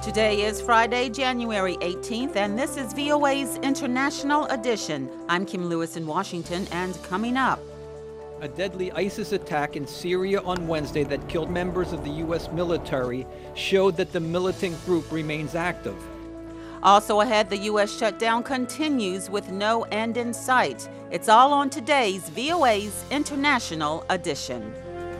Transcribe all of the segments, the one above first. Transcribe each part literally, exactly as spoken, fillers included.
Today is Friday, January eighteenth, and this is V O A's International Edition. I'm Kim Lewis in Washington, and coming up, a deadly ISIS attack in Syria on Wednesday that killed members of the U S military showed that the militant group remains active. Also ahead, the U S shutdown continues with no end in sight. It's all on today's V O A's International Edition.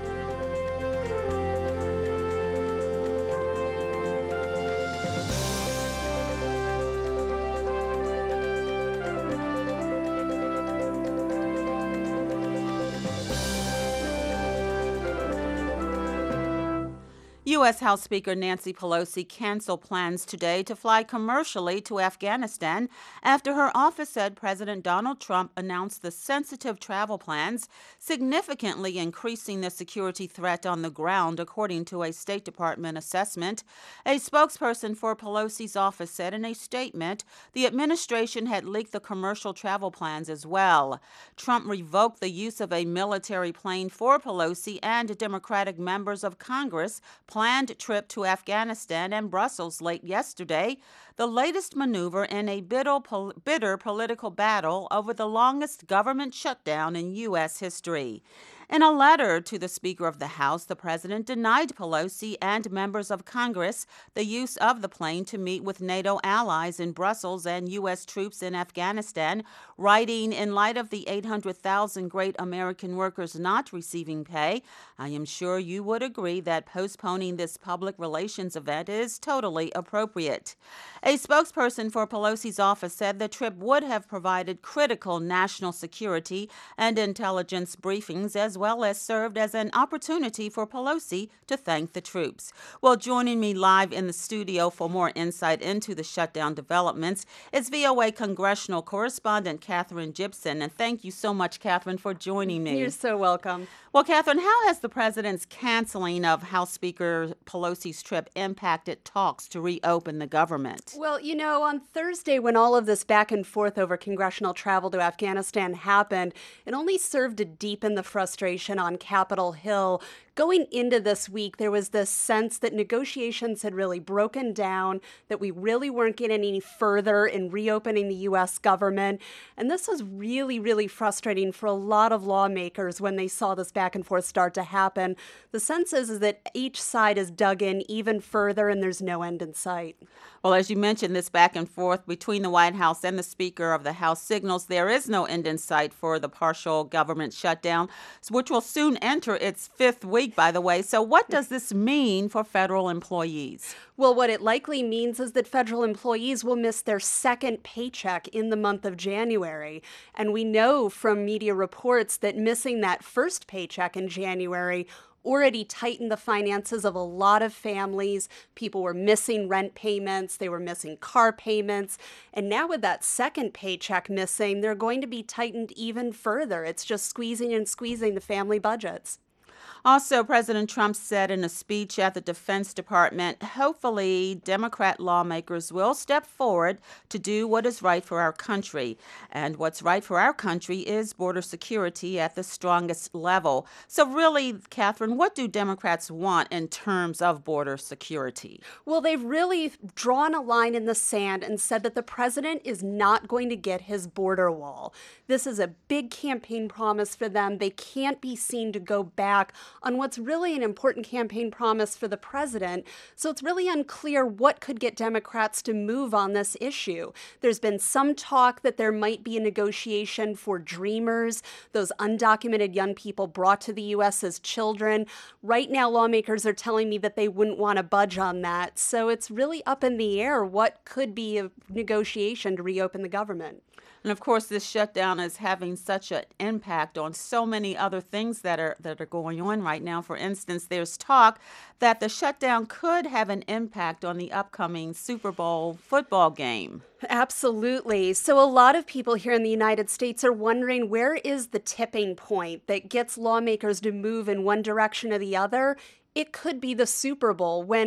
U S House Speaker Nancy Pelosi canceled plans today to fly commercially to Afghanistan after her office said President Donald Trump announced the sensitive travel plans, significantly increasing the security threat on the ground, according to a State Department assessment. A spokesperson for Pelosi's office said in a statement the administration had leaked the commercial travel plans as well. Trump revoked the use of a military plane for Pelosi and Democratic members of Congress planned trip to Afghanistan and Brussels late yesterday, the latest maneuver in a bitter, pol- bitter political battle over the longest government shutdown in U S history. In a letter to the Speaker of the House, the president denied Pelosi and members of Congress the use of the plane to meet with NATO allies in Brussels and U S troops in Afghanistan, writing, "In light of the eight hundred thousand great American workers not receiving pay, I am sure you would agree that postponing this public relations event is totally appropriate." A spokesperson for Pelosi's office said the trip would have provided critical national security and intelligence briefings, as well as served as an opportunity for Pelosi to thank the troops. Well, joining me live in the studio for more insight into the shutdown developments is V O A congressional correspondent Catherine Gibson. And thank you so much, Catherine, for joining me. You're so welcome. Well, Catherine, how has the president's canceling of House Speaker Pelosi's trip impacted talks to reopen the government? Well, you know, on Thursday, when all of this back and forth over congressional travel to Afghanistan happened, it only served to deepen the frustration on Capitol Hill. Going into this week, there was this sense that negotiations had really broken down, that we really weren't getting any further in reopening the U S government. And this was really, really frustrating for a lot of lawmakers when they saw this back and forth start to happen. The sense is, is that each side is dug in even further and there's no end in sight. Well, as you mentioned, this back and forth between the White House and the Speaker of the House signals there is no end in sight for the partial government shutdown, which will soon enter its fifth week, by the way. So what does this mean for federal employees? Well, what it likely means is that federal employees will miss their second paycheck in the month of January. And we know from media reports that missing that first paycheck in January already tightened the finances of a lot of families. People were missing rent payments, they were missing car payments, and now with that second paycheck missing, they're going to be tightened even further. It's just squeezing and squeezing the family budgets. Also, President Trump said in a speech at the Defense Department, hopefully Democrat lawmakers will step forward to do what is right for our country. And what's right for our country is border security at the strongest level. So really, Catherine, what do Democrats want in terms of border security? Well, they've really drawn a line in the sand and said that the president is not going to get his border wall. This is a big campaign promise for them. They can't be seen to go back on what's really an important campaign promise for the president. So it's really unclear what could get Democrats to move on this issue. There's been some talk that there might be a negotiation for Dreamers, those undocumented young people brought to the U S as children. Right now, lawmakers are telling me that they wouldn't want to budge on that. So it's really up in the air what could be a negotiation to reopen the government. And of course, this shutdown is having such an impact on so many other things that are that are going on right now. For instance, there's talk that the shutdown could have an impact on the upcoming Super Bowl football game. Absolutely. So a lot of people here in the United States are wondering, where is the tipping point that gets lawmakers to move in one direction or the other? It could be the Super Bowl, when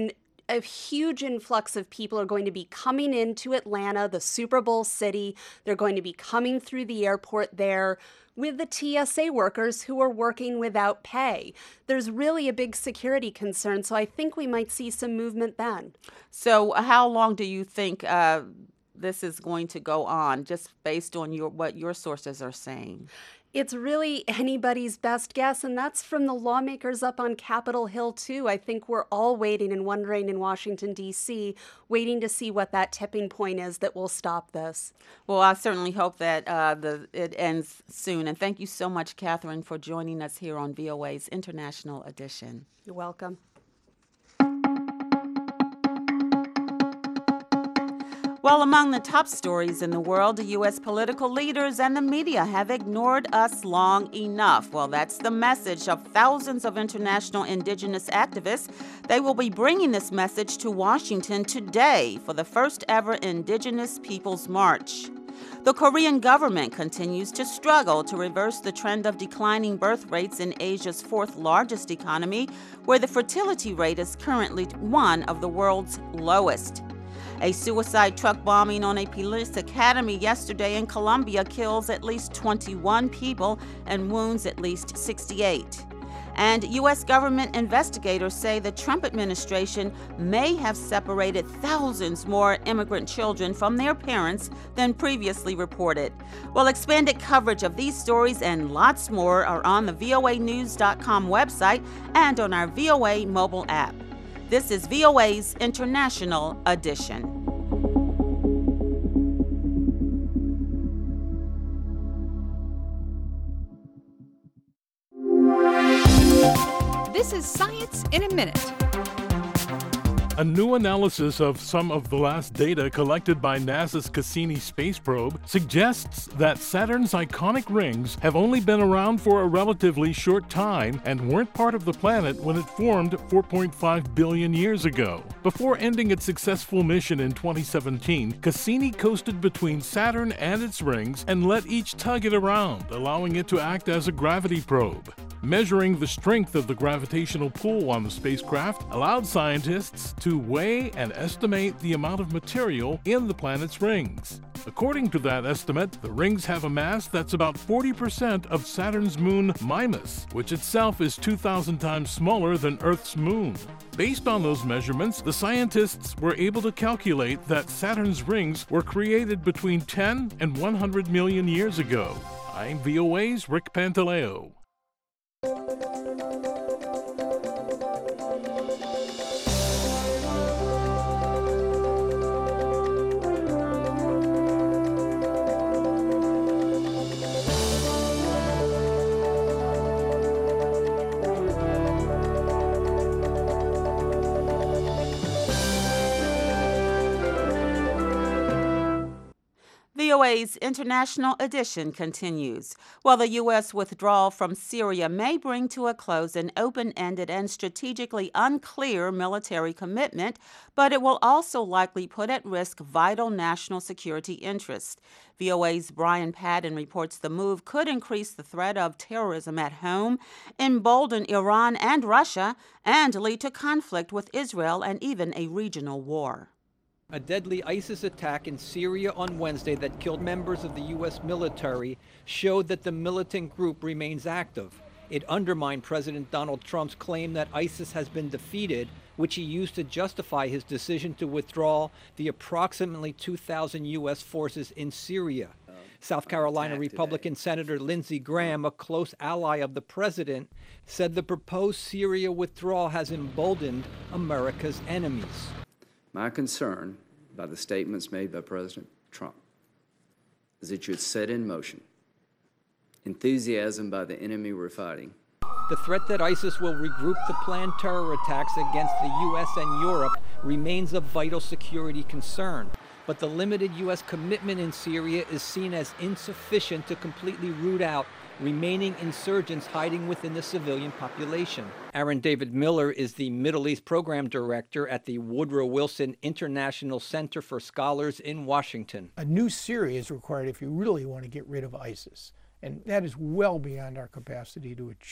a huge influx of people are going to be coming into Atlanta, the Super Bowl city. They're going to be coming through the airport there with the T S A workers who are working without pay. There's really a big security concern, so I think we might see some movement then. So how long do you think uh, this is going to go on, just based on your what your sources are saying? It's really anybody's best guess, and that's from the lawmakers up on Capitol Hill, too. I think we're all waiting and wondering in Washington, D C, waiting to see what that tipping point is that will stop this. Well, I certainly hope that uh, the it ends soon. And thank you so much, Catherine, for joining us here on V O A's International Edition. You're welcome. Well, among the top stories in the world, U S political leaders and the media have ignored us long enough. Well, that's the message of thousands of international indigenous activists. They will be bringing this message to Washington today for the first ever Indigenous Peoples March. The Korean government continues to struggle to reverse the trend of declining birth rates in Asia's fourth largest economy, where the fertility rate is currently one of the world's lowest. A suicide truck bombing on a police academy yesterday in Colombia kills at least twenty-one people and wounds at least sixty-eight. And U S government investigators say the Trump administration may have separated thousands more immigrant children from their parents than previously reported. Well, expanded coverage of these stories and lots more are on the V O A news dot com website and on our V O A mobile app. This is V O A's International Edition. This is Science in a Minute. A new analysis of some of the last data collected by NASA's Cassini space probe suggests that Saturn's iconic rings have only been around for a relatively short time and weren't part of the planet when it formed four point five billion years ago. Before ending its successful mission in twenty seventeen, Cassini coasted between Saturn and its rings and let each tug it around, allowing it to act as a gravity probe. Measuring the strength of the gravitational pull on the spacecraft allowed scientists to weigh and estimate the amount of material in the planet's rings. According to that estimate, the rings have a mass that's about forty percent of Saturn's moon Mimas, which itself is two thousand times smaller than Earth's moon. Based on those measurements, the scientists were able to calculate that Saturn's rings were created between ten and one hundred million years ago. I'm V O A's Rick Pantaleo. V O A's International Edition continues. While the U S withdrawal from Syria may bring to a close an open-ended and strategically unclear military commitment, but it will also likely put at risk vital national security interests. V O A's Brian Padden reports the move could increase the threat of terrorism at home, embolden Iran and Russia, and lead to conflict with Israel and even a regional war. A deadly ISIS attack in Syria on Wednesday that killed members of the U S military showed that the militant group remains active. It undermined President Donald Trump's claim that ISIS has been defeated, which he used to justify his decision to withdraw the approximately two thousand U S forces in Syria. South Carolina Republican Senator Lindsey Graham, a close ally of the president, said the proposed Syria withdrawal has emboldened America's enemies. My concern by the statements made by President Trump is that you would set in motion enthusiasm by the enemy we're fighting. The threat that ISIS will regroup the planned terror attacks against the U S and Europe remains a vital security concern. But the limited U S commitment in Syria is seen as insufficient to completely root out remaining insurgents hiding within the civilian population. Aaron David Miller is the Middle East Program Director at the Woodrow Wilson International Center for Scholars in Washington. A new Syria is required if you really want to get rid of ISIS, and that is well beyond our capacity to achieve.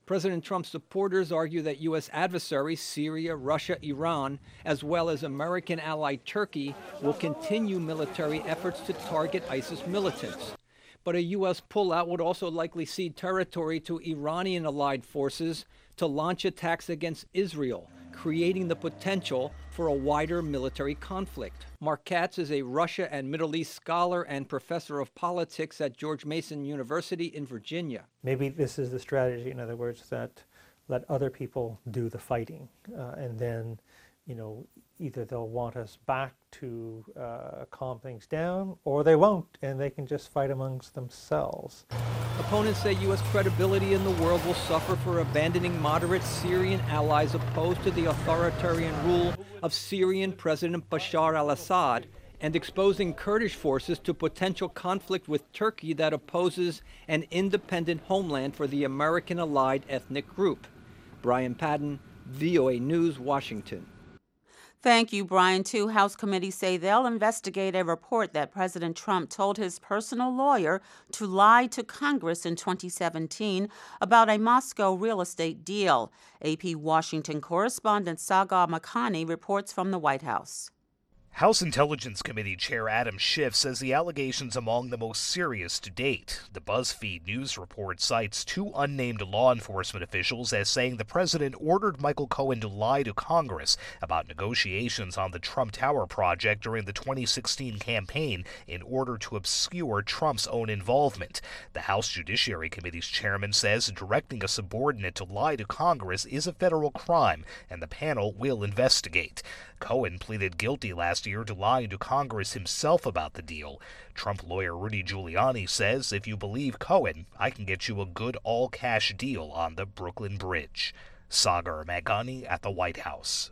President Trump's supporters argue that U S adversaries, Syria, Russia, Iran, as well as American ally Turkey, will continue military efforts to target ISIS militants. But a U S pullout would also likely cede territory to Iranian allied forces to launch attacks against Israel, creating the potential for a wider military conflict. Mark Katz is a Russia and Middle East scholar and professor of politics at George Mason University in Virginia. Maybe this is the strategy, in other words, that let other people do the fighting, uh, and then, you know, either they'll want us back to uh, calm things down, or they won't, and they can just fight amongst themselves. Opponents say U S credibility in the world will suffer for abandoning moderate Syrian allies opposed to the authoritarian rule of Syrian President Bashar al-Assad and exposing Kurdish forces to potential conflict with Turkey that opposes an independent homeland for the American allied ethnic group. Brian Padden, V O A News, Washington. Thank you, Brian. Two House committees say they'll investigate a report that President Trump told his personal lawyer to lie to Congress in twenty seventeen about a Moscow real estate deal. A P Washington correspondent Sagar Makhani reports from the White House. House Intelligence Committee Chair Adam Schiff says the allegations among the most serious to date. The BuzzFeed News report cites two unnamed law enforcement officials as saying the president ordered Michael Cohen to lie to Congress about negotiations on the Trump Tower project during the twenty sixteen campaign in order to obscure Trump's own involvement. The House Judiciary Committee's chairman says directing a subordinate to lie to Congress is a federal crime, and the panel will investigate. Cohen pleaded guilty last year to lying to Congress himself about the deal. Trump lawyer Rudy Giuliani says if you believe Cohen, I can get you a good all-cash deal on the Brooklyn Bridge. Sagar Makhani at the White House.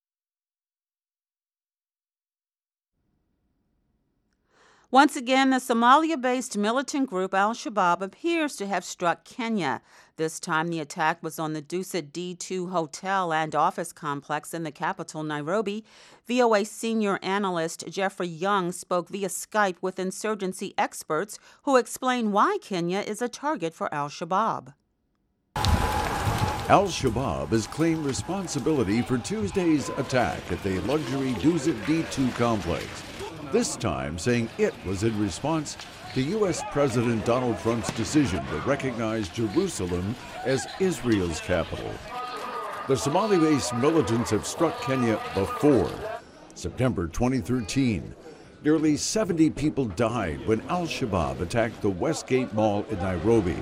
Once again, the Somalia-based militant group Al-Shabaab appears to have struck Kenya. This time, the attack was on the Dusit D two hotel and office complex in the capital, Nairobi. V O A senior analyst Jeffrey Young spoke via Skype with insurgency experts who explain why Kenya is a target for Al-Shabaab. Al-Shabaab has claimed responsibility for Tuesday's attack at the luxury Dusit D two complex, this time saying it was in response to U S President Donald Trump's decision to recognize Jerusalem as Israel's capital. The Somali-based militants have struck Kenya before. September twenty thirteen, nearly seventy people died when Al-Shabaab attacked the Westgate Mall in Nairobi.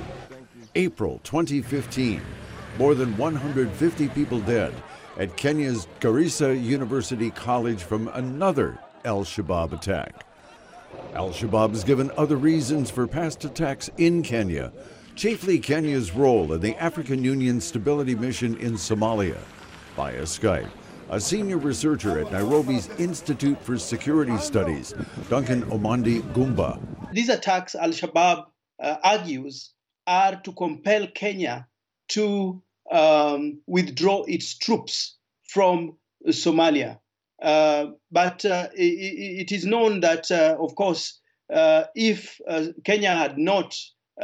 April twenty fifteen, more than one hundred fifty people dead at Kenya's Garissa University College from another Al-Shabaab attack. Al-Shabaab has given other reasons for past attacks in Kenya, chiefly Kenya's role in the African Union Stability Mission in Somalia. Via Skype, a senior researcher at Nairobi's Institute for Security Studies, Duncan Omandi Gumba. These attacks, Al-Shabaab uh, argues, are to compel Kenya to um, withdraw its troops from Somalia. Uh, but uh, it, it is known that, uh, of course, uh, if uh, Kenya had not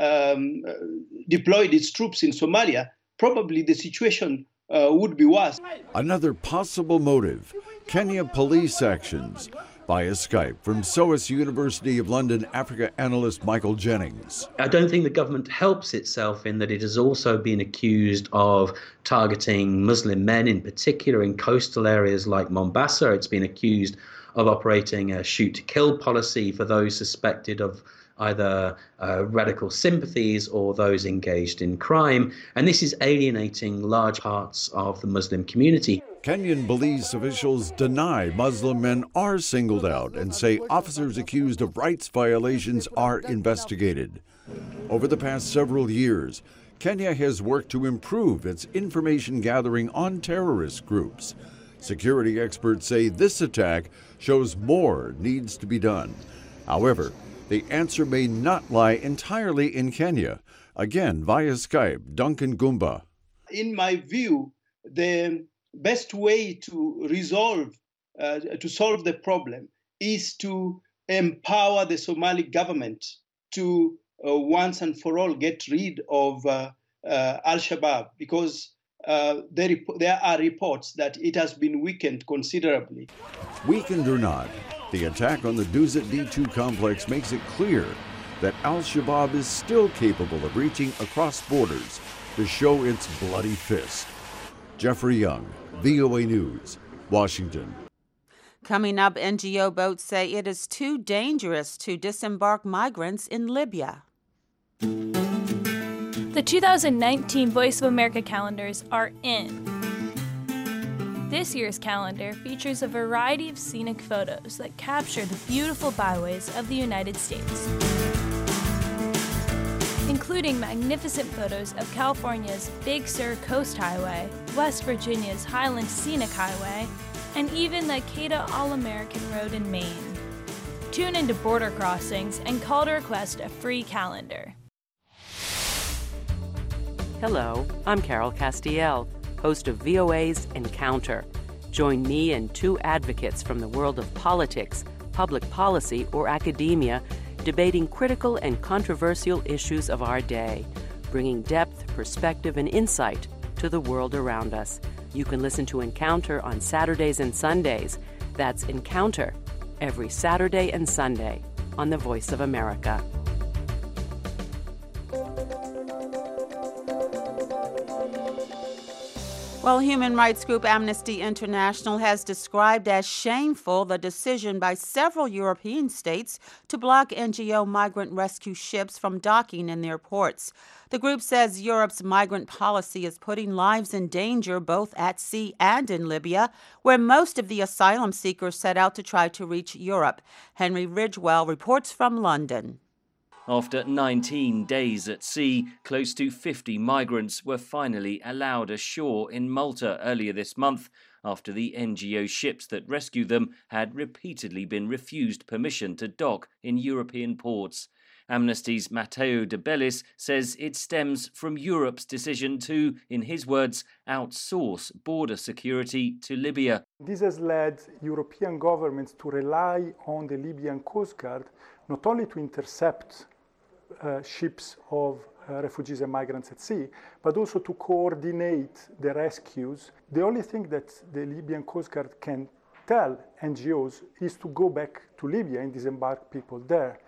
um, deployed its troops in Somalia, probably the situation uh, would be worse. Another possible motive, Kenya police actions. Via Skype from S O A S University of London Africa analyst Michael Jennings. I don't think the government helps itself in that it has also been accused of targeting Muslim men, in particular in coastal areas like Mombasa. It's been accused of operating a shoot-to-kill policy for those suspected of either uh, radical sympathies or those engaged in crime. And this is alienating large parts of the Muslim community. Kenyan police officials deny Muslim men are singled out and say officers accused of rights violations are investigated. Over the past several years, Kenya has worked to improve its information gathering on terrorist groups. Security experts say this attack shows more needs to be done. However, the answer may not lie entirely in Kenya. Again, via Skype, Duncan Gumba. In my view, the best way to resolve, uh, to solve the problem is to empower the Somali government to uh, once and for all get rid of uh, uh, Al-Shabaab because uh, there, there are reports that it has been weakened considerably. Weakened or not, the attack on the Dusit D two complex makes it clear that Al-Shabaab is still capable of reaching across borders to show its bloody fist. Jeffrey Young, V O A News, Washington. Coming up, N G O boats say it is too dangerous to disembark migrants in Libya. The two thousand nineteen Voice of America calendars are in. This year's calendar features a variety of scenic photos that capture the beautiful byways of the United States, including magnificent photos of California's Big Sur Coast Highway, West Virginia's Highland Scenic Highway, and even the Acada All-American Road in Maine. Tune into Border Crossings and call to request a free calendar. Hello, I'm Carol Castiel, host of V O A's Encounter. Join me and two advocates from the world of politics, public policy, or academia debating critical and controversial issues of our day, bringing depth, perspective, and insight to the world around us. You can listen to Encounter on Saturdays and Sundays. That's Encounter every Saturday and Sunday on the Voice of America. Well, human rights group Amnesty International has described as shameful the decision by several European states to block N G O migrant rescue ships from docking in their ports. The group says Europe's migrant policy is putting lives in danger both at sea and in Libya, where most of the asylum seekers set out to try to reach Europe. Henry Ridgewell reports from London. After nineteen days at sea, close to fifty migrants were finally allowed ashore in Malta earlier this month after the N G O ships that rescued them had repeatedly been refused permission to dock in European ports. Amnesty's Matteo De Bellis says it stems from Europe's decision to, in his words, outsource border security to Libya. This has led European governments to rely on the Libyan Coast Guard not only to intercept uh, ships of uh, refugees and migrants at sea, but also to coordinate the rescues. The only thing that the Libyan Coast Guard can tell N G Os is to go back to Libya and disembark people there.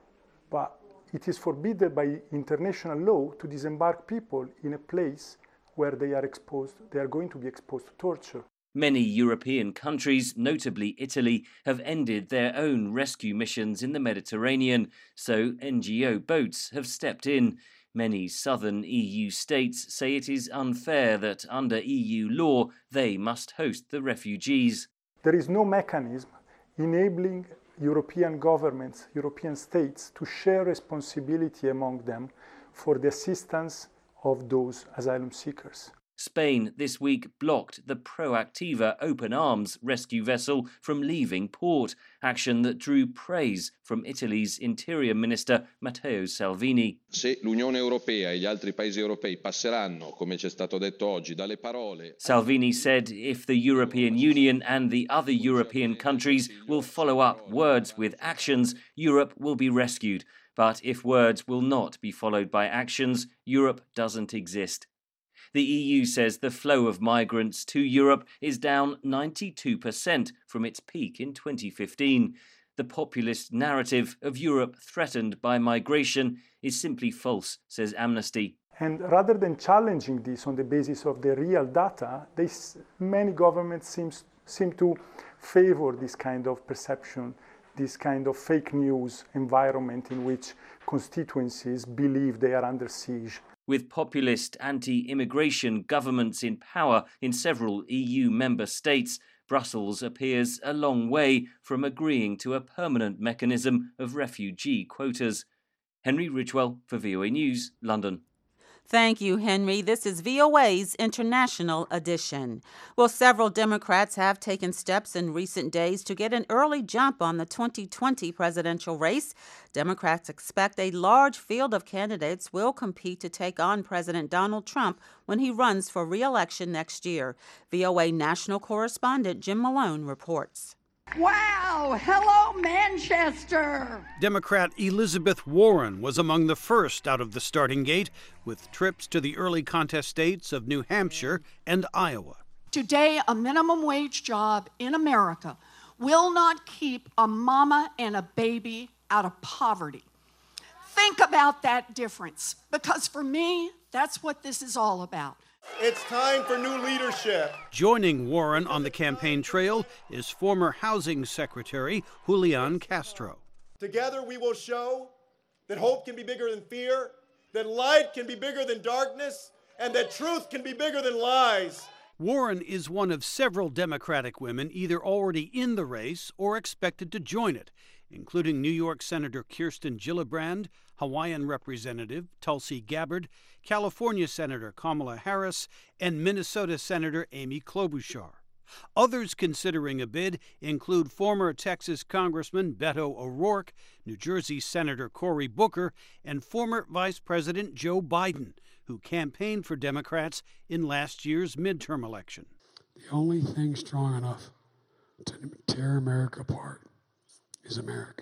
But it is forbidden by international law to disembark people in a place where they are exposed, they are going to be exposed to torture. Many European countries, notably Italy, have ended their own rescue missions in the Mediterranean, so N G O boats have stepped in. Many southern E U states say it is unfair that under E U law they must host the refugees. There is no mechanism enabling European governments, European states to share responsibility among them for the assistance of those asylum seekers. Spain this week blocked the Proactiva Open Arms rescue vessel from leaving port, action that drew praise from Italy's Interior Minister Matteo Salvini. Se l'Unione Europea e gli altri paesi europei passeranno, come ci è stato detto oggi, dalle parole. Salvini said if the European Union and the other European countries will follow up words with actions, Europe will be rescued. But if words will not be followed by actions, Europe doesn't exist. The E U says the flow of migrants to Europe is down ninety-two percent from its peak in twenty fifteen. The populist narrative of Europe threatened by migration is simply false, says Amnesty. And rather than challenging this on the basis of the real data, they, many governments seems, seem to favor this kind of perception, this kind of fake news environment in which constituencies believe they are under siege. With populist anti-immigration governments in power in several E U member states, Brussels appears a long way from agreeing to a permanent mechanism of refugee quotas. Henry Ridgewell for V O A News, London. Thank you, Henry. This is V O A's International Edition. Well, several Democrats have taken steps in recent days to get an early jump on the twenty twenty presidential race. Democrats expect a large field of candidates will compete to take on President Donald Trump when he runs for re-election next year. V O A national correspondent Jim Malone reports. Wow! Hello, Manchester! Democrat Elizabeth Warren was among the first out of the starting gate, with trips to the early contest states of New Hampshire and Iowa. Today, a minimum wage job in America will not keep a mama and a baby out of poverty. Think about that difference, because for me, that's what this is all about. It's time for new leadership. Joining Warren on the campaign trail is former Housing Secretary Julian Castro. Together we will show that hope can be bigger than fear, that light can be bigger than darkness, and that truth can be bigger than lies. Warren is one of several Democratic women either already in the race or expected to join it, including New York Senator Kirsten Gillibrand, Hawaiian Representative Tulsi Gabbard, California Senator Kamala Harris, and Minnesota Senator Amy Klobuchar. Others considering a bid include former Texas Congressman Beto O'Rourke, New Jersey Senator Cory Booker, and former Vice President Joe Biden, who campaigned for Democrats in last year's midterm election. The only thing strong enough to tear America apart is America.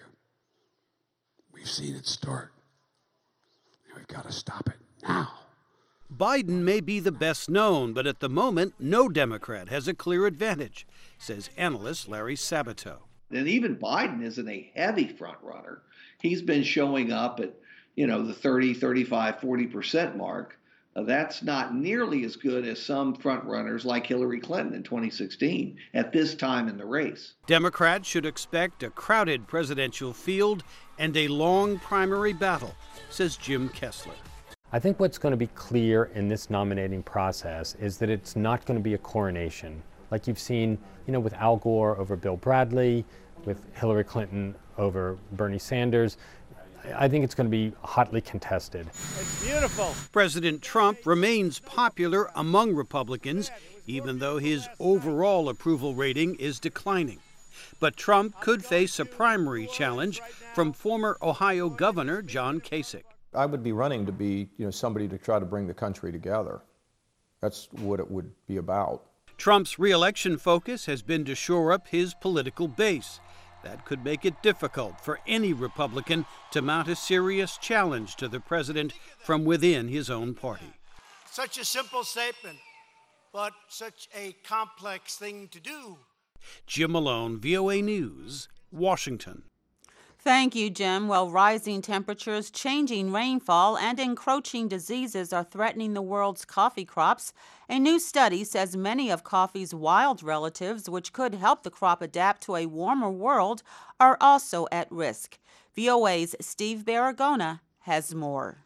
We've seen it start. And we've got to stop it now. Biden may be the best known, but at the moment, no Democrat has a clear advantage, says analyst Larry Sabato. And even Biden isn't a heavy front runner. He's been showing up at, you know, the thirty, thirty-five, forty percent mark. Uh, that's not nearly as good as some front runners like Hillary Clinton in twenty sixteen at this time in the race. Democrats should expect a crowded presidential field and a long primary battle, says Jim Kessler. I think what's going to be clear in this nominating process is that it's not going to be a coronation like you've seen, you know, with Al Gore over Bill Bradley, with Hillary Clinton over Bernie Sanders. I think it's going to be hotly contested. It's beautiful. President Trump remains popular among Republicans, even though his overall approval rating is declining. But Trump could face a primary challenge from former Ohio Governor John Kasich. I would be running to be, you know, somebody to try to bring the country together. That's what it would be about. Trump's re-election focus has been to shore up his political base. That could make it difficult for any Republican to mount a serious challenge to the president from within his own party. Such a simple statement, but such a complex thing to do. Jim Malone, V O A News, Washington. Thank you, Jim. Well, rising temperatures, changing rainfall, and encroaching diseases are threatening the world's coffee crops. A new study says many of coffee's wild relatives, which could help the crop adapt to a warmer world, are also at risk. V O A's Steve Baragona has more.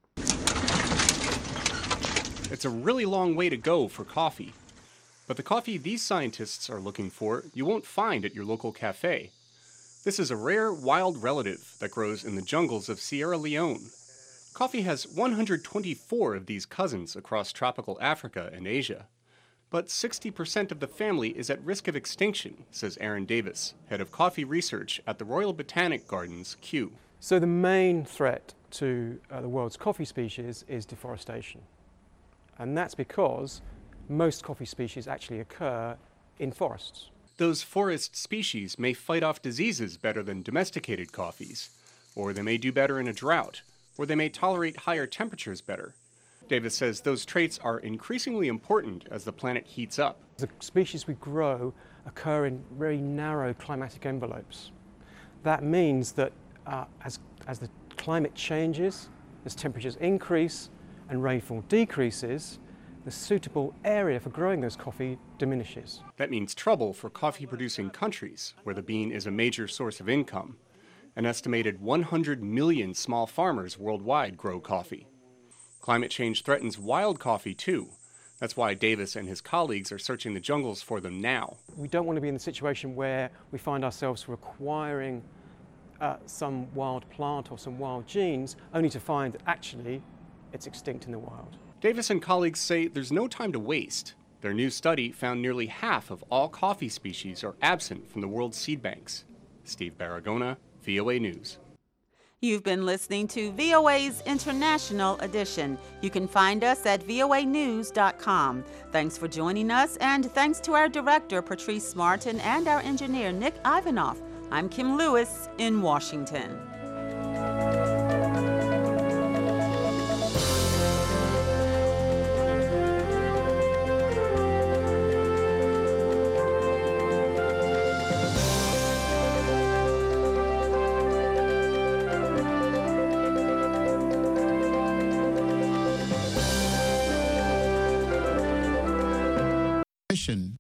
It's a really long way to go for coffee. But the coffee these scientists are looking for, you won't find at your local cafe. This is a rare wild relative that grows in the jungles of Sierra Leone. Coffee has one hundred twenty-four of these cousins across tropical Africa and Asia. But sixty percent of the family is at risk of extinction, says Aaron Davis, head of coffee research at the Royal Botanic Gardens, Kew. So the main threat to uh, the world's coffee species is deforestation. And that's because most coffee species actually occur in forests. Those forest species may fight off diseases better than domesticated coffees, or they may do better in a drought, or they may tolerate higher temperatures better. Davis says those traits are increasingly important as the planet heats up. The species we grow occur in very narrow climatic envelopes. That means that uh, as, as the climate changes, as temperatures increase and rainfall decreases, the suitable area for growing those coffee diminishes. That means trouble for coffee-producing countries, where the bean is a major source of income. An estimated one hundred million small farmers worldwide grow coffee. Climate change threatens wild coffee, too. That's why Davis and his colleagues are searching the jungles for them now. We don't want to be in the situation where we find ourselves requiring uh, some wild plant or some wild genes, only to find that actually it's extinct in the wild. Davis and colleagues say there's no time to waste. Their new study found nearly half of all coffee species are absent from the world's seed banks. Steve Baragona, V O A News. You've been listening to V O A's International Edition. You can find us at V O A news dot com. Thanks for joining us, and thanks to our director, Patrice Martin, and our engineer, Nick Ivanoff. I'm Kim Lewis in Washington. Mission